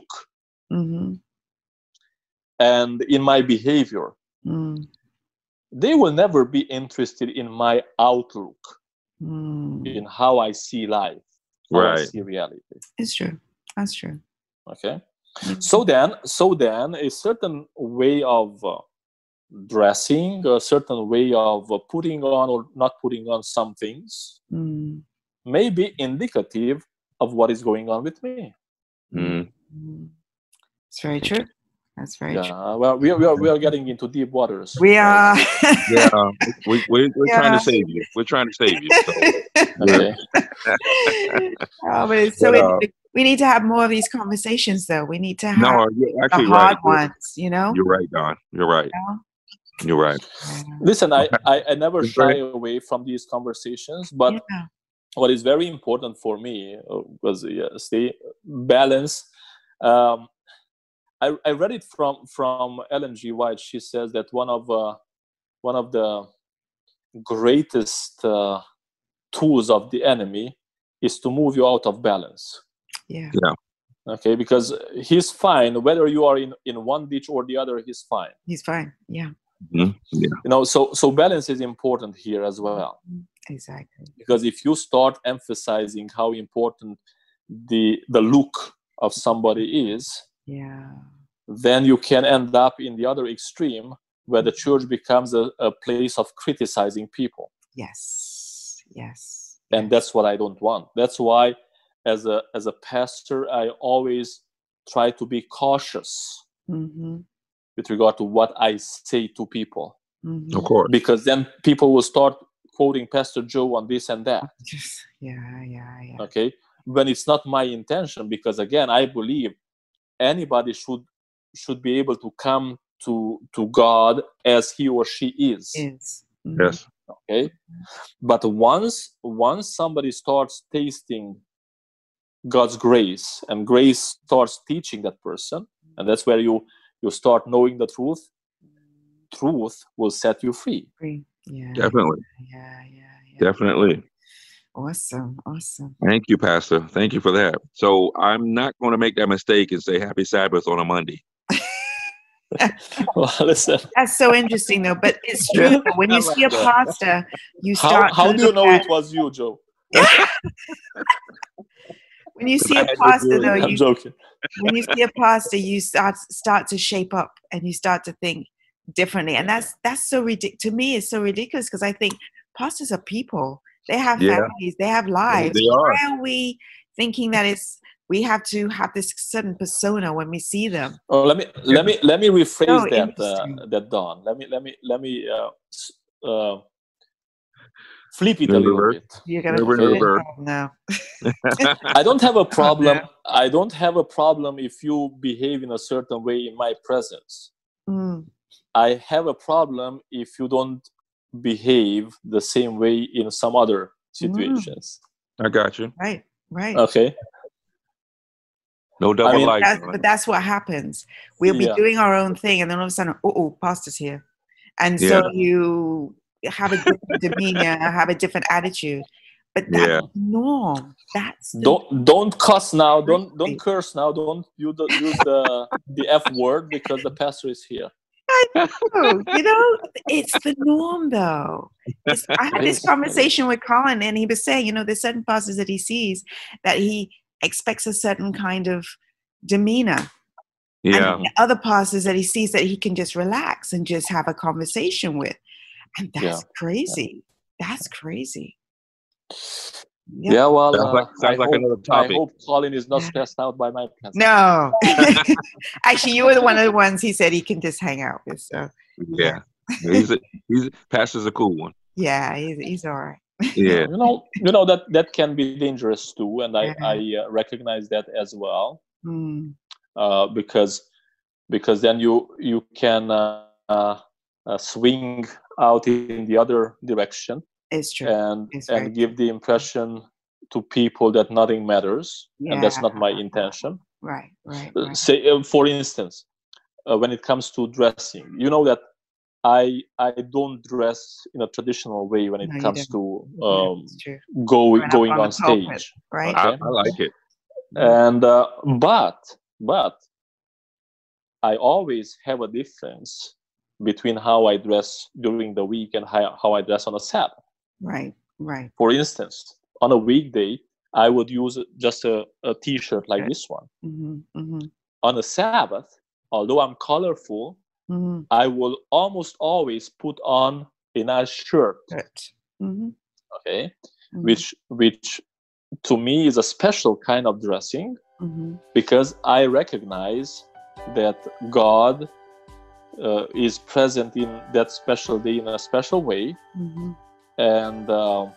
[SPEAKER 3] and in my behavior, they will never be interested in my outlook, in how I see life, how I see reality.
[SPEAKER 2] It's true. That's true.
[SPEAKER 3] Okay. So then a certain way of dressing, a certain way of putting on or not putting on some things may be indicative of what is going on with me.
[SPEAKER 2] It's very true. That's very true.
[SPEAKER 3] Well, we are getting into deep waters.
[SPEAKER 2] We are.
[SPEAKER 1] Yeah, we're trying to save you. We're trying to save you. So.
[SPEAKER 3] Okay.
[SPEAKER 2] But it's so interesting. We need to have more of these conversations, though. We need to have the hard ones, you know?
[SPEAKER 1] You're right, Don. You're right. You're right.
[SPEAKER 3] Listen, I never shy away from these conversations, but what is very important for me was stay balance. I read it from Ellen G. White. She says that one of the greatest tools of the enemy is to move you out of balance.
[SPEAKER 2] Yeah.
[SPEAKER 3] Okay, because he's fine whether you are in one ditch or the other. He's fine.
[SPEAKER 2] He's fine. Yeah.
[SPEAKER 1] Yeah.
[SPEAKER 3] You know, so balance is important here as well.
[SPEAKER 2] Exactly.
[SPEAKER 3] Because if you start emphasizing how important the look of somebody is, then you can end up in the other extreme where the church becomes a place of criticizing people.
[SPEAKER 2] Yes.
[SPEAKER 3] And that's what I don't want. That's why as a pastor, I always try to be cautious with regard to what I say to people.
[SPEAKER 1] Of course.
[SPEAKER 3] Because then people will start quoting Pastor Joe on this and that.
[SPEAKER 2] Yeah.
[SPEAKER 3] Okay? When it's not my intention, because again, I believe anybody should be able to come to God as he or she is.
[SPEAKER 1] Yes.
[SPEAKER 3] Okay? But once somebody starts tasting God's grace, and grace starts teaching that person, and that's where you start knowing the truth will set you free.
[SPEAKER 2] Yeah.
[SPEAKER 1] Definitely.
[SPEAKER 2] Yeah.
[SPEAKER 1] Definitely.
[SPEAKER 2] Awesome.
[SPEAKER 1] Thank you, Pastor. Thank you for that. So I'm not going to make that mistake and say Happy Sabbath on a Monday.
[SPEAKER 3] Well, listen.
[SPEAKER 2] That's so interesting, though. But it's true. When you see a pastor, you start.
[SPEAKER 3] How do you know it was you, Joe?
[SPEAKER 2] When you see a pastor, though,
[SPEAKER 3] I'm joking.
[SPEAKER 2] When you see a pastor, you start to shape up and you start to think differently, and that's so ridiculous. To me, it's so ridiculous because I think pastors are people. They have families. They have lives.
[SPEAKER 1] They are.
[SPEAKER 2] Why are we thinking that we have to have this certain persona when we see them?
[SPEAKER 3] Oh, let me rephrase that, Don. Let me flip it a little bit.
[SPEAKER 2] You're gonna no.
[SPEAKER 3] I don't have a problem. I don't have a problem if you behave in a certain way in my presence. I have a problem if you don't behave the same way in some other situations.
[SPEAKER 1] I got you.
[SPEAKER 2] Right.
[SPEAKER 3] Okay.
[SPEAKER 1] No double life.
[SPEAKER 2] But that's what happens. We'll be doing our own thing, and then all of a sudden, pastor's here. And so you have a different demeanor, have a different attitude. But that's norm.
[SPEAKER 3] Don't cuss now. Don't curse now. Don't use the F word because the pastor is here.
[SPEAKER 2] I know. It's the norm, though. I had this conversation with Colin, and he was saying, there's certain pastors that he sees that he expects a certain kind of demeanor.
[SPEAKER 1] Yeah.
[SPEAKER 2] And other pastors that he sees that he can just relax and just have a conversation with. And that's crazy. That's crazy.
[SPEAKER 3] Yeah, well,
[SPEAKER 1] sounds like another topic.
[SPEAKER 3] I hope Colin is not stressed out by my plans.
[SPEAKER 2] No. Actually, you were one of the ones he said he can just hang out with. So
[SPEAKER 1] yeah. Pastor's a cool one.
[SPEAKER 2] Yeah, he's all right.
[SPEAKER 1] Yeah.
[SPEAKER 3] that can be dangerous too, and I recognize that as well. Because then you can swing out in the other direction.
[SPEAKER 2] It's true.
[SPEAKER 3] And give the impression to people that nothing matters, and that's not my intention.
[SPEAKER 2] Right.
[SPEAKER 3] Say, for instance, when it comes to dressing, that I don't dress in a traditional way when it comes to going on stage.
[SPEAKER 2] Pulpit, right?
[SPEAKER 1] Okay? I like it.
[SPEAKER 3] And but I always have a difference between how I dress during the week and how I dress on a Sabbath.
[SPEAKER 2] Right.
[SPEAKER 3] For instance, on a weekday, I would use just a T-shirt like this one. On a Sabbath, although I'm colorful, I will almost always put on a nice shirt. Okay, which to me is a special kind of dressing, because I recognize that God is present in that special day in a special way. And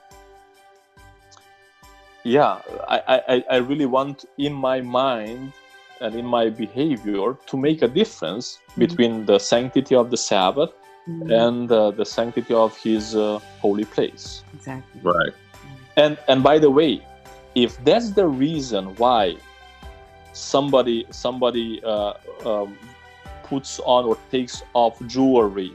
[SPEAKER 3] I really want in my mind and in my behavior to make a difference between the sanctity of the Sabbath and the sanctity of His holy place.
[SPEAKER 2] Exactly.
[SPEAKER 1] Right.
[SPEAKER 3] And by the way, if that's the reason why somebody puts on or takes off jewelry,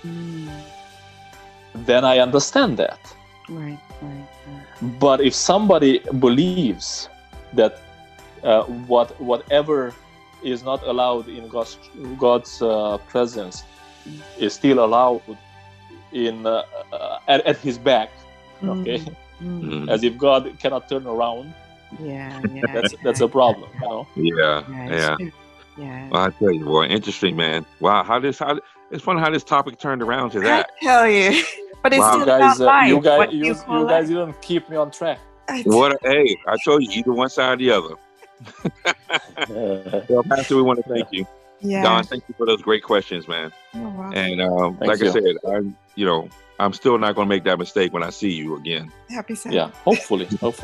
[SPEAKER 3] then I understand that.
[SPEAKER 2] Right.
[SPEAKER 3] But if somebody believes that whatever is not allowed in God's presence is still allowed in at His back, okay, as if God cannot turn around, that's a problem,
[SPEAKER 1] Yeah. Well, I tell you, boy, interesting, man. Wow, it's funny how this topic turned around to that.
[SPEAKER 2] I tell you, but it's still
[SPEAKER 3] you guys didn't keep me on track.
[SPEAKER 1] Hey, I told you, either one side or the other. Well, Pastor, we want to thank you.
[SPEAKER 2] Yeah.
[SPEAKER 1] Don, thank you for those great questions, man. And like I said, I'm still not going to make that mistake when I see you again.
[SPEAKER 2] Happy Sabbath.
[SPEAKER 3] Yeah, hopefully.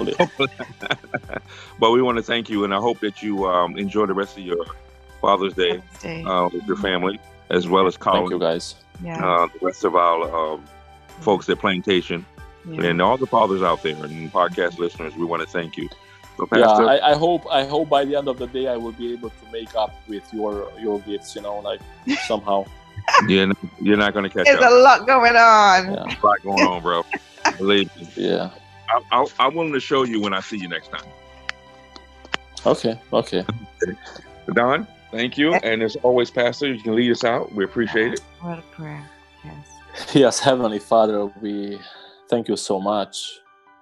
[SPEAKER 1] But we want to thank you, and I hope that you enjoy the rest of your Father's Day with your family, as well as Colin.
[SPEAKER 3] Thank you, guys.
[SPEAKER 1] The rest of our folks at Plantation, and all the fathers out there and podcast listeners, we want to thank you. So, Pastor,
[SPEAKER 3] I hope by the end of the day I will be able to make up with your gifts, somehow.
[SPEAKER 1] You're not going to catch up.
[SPEAKER 2] There's a lot going on.
[SPEAKER 1] There's a lot going on, bro. Believe me.
[SPEAKER 3] Yeah.
[SPEAKER 1] I'm willing to show you when I see you next time.
[SPEAKER 3] Okay.
[SPEAKER 1] Don, thank you. And as always, Pastor, you can lead us out. We appreciate it.
[SPEAKER 2] What a prayer.
[SPEAKER 3] Yes, Heavenly Father, we thank you so much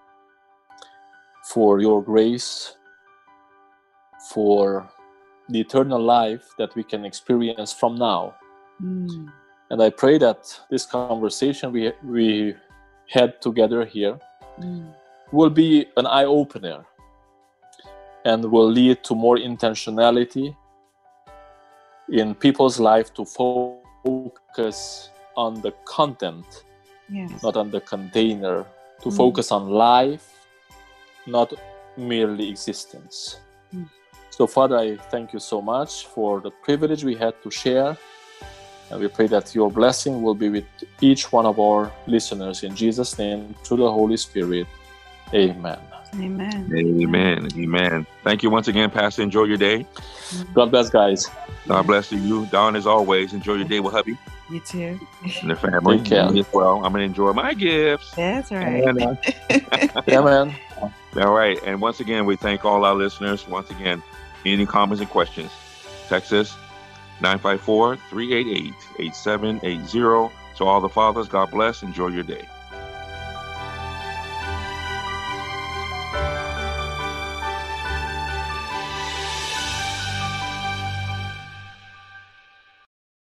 [SPEAKER 3] for your grace, for the eternal life that we can experience from now. And I pray that this conversation we had together here will be an eye-opener and will lead to more intentionality in people's life to focus on the content, not on the container, to focus on life, not merely existence. So, Father, I thank you so much for the privilege we had to share. And we pray that your blessing will be with each one of our listeners. In Jesus' name, through the Holy Spirit. Amen.
[SPEAKER 1] Amen. Thank you once again, Pastor. Enjoy your day.
[SPEAKER 3] God bless, guys.
[SPEAKER 1] God bless you. Don, as always, enjoy your day with hubby.
[SPEAKER 2] You too.
[SPEAKER 1] And the family.
[SPEAKER 3] Take care.
[SPEAKER 1] As well. I'm going to enjoy my gifts.
[SPEAKER 2] That's right.
[SPEAKER 1] And,
[SPEAKER 3] yeah, man.
[SPEAKER 1] All right. And once again, we thank all our listeners. Once again, any comments and questions, text us 954-388-8780. To all the fathers, God bless. Enjoy your day.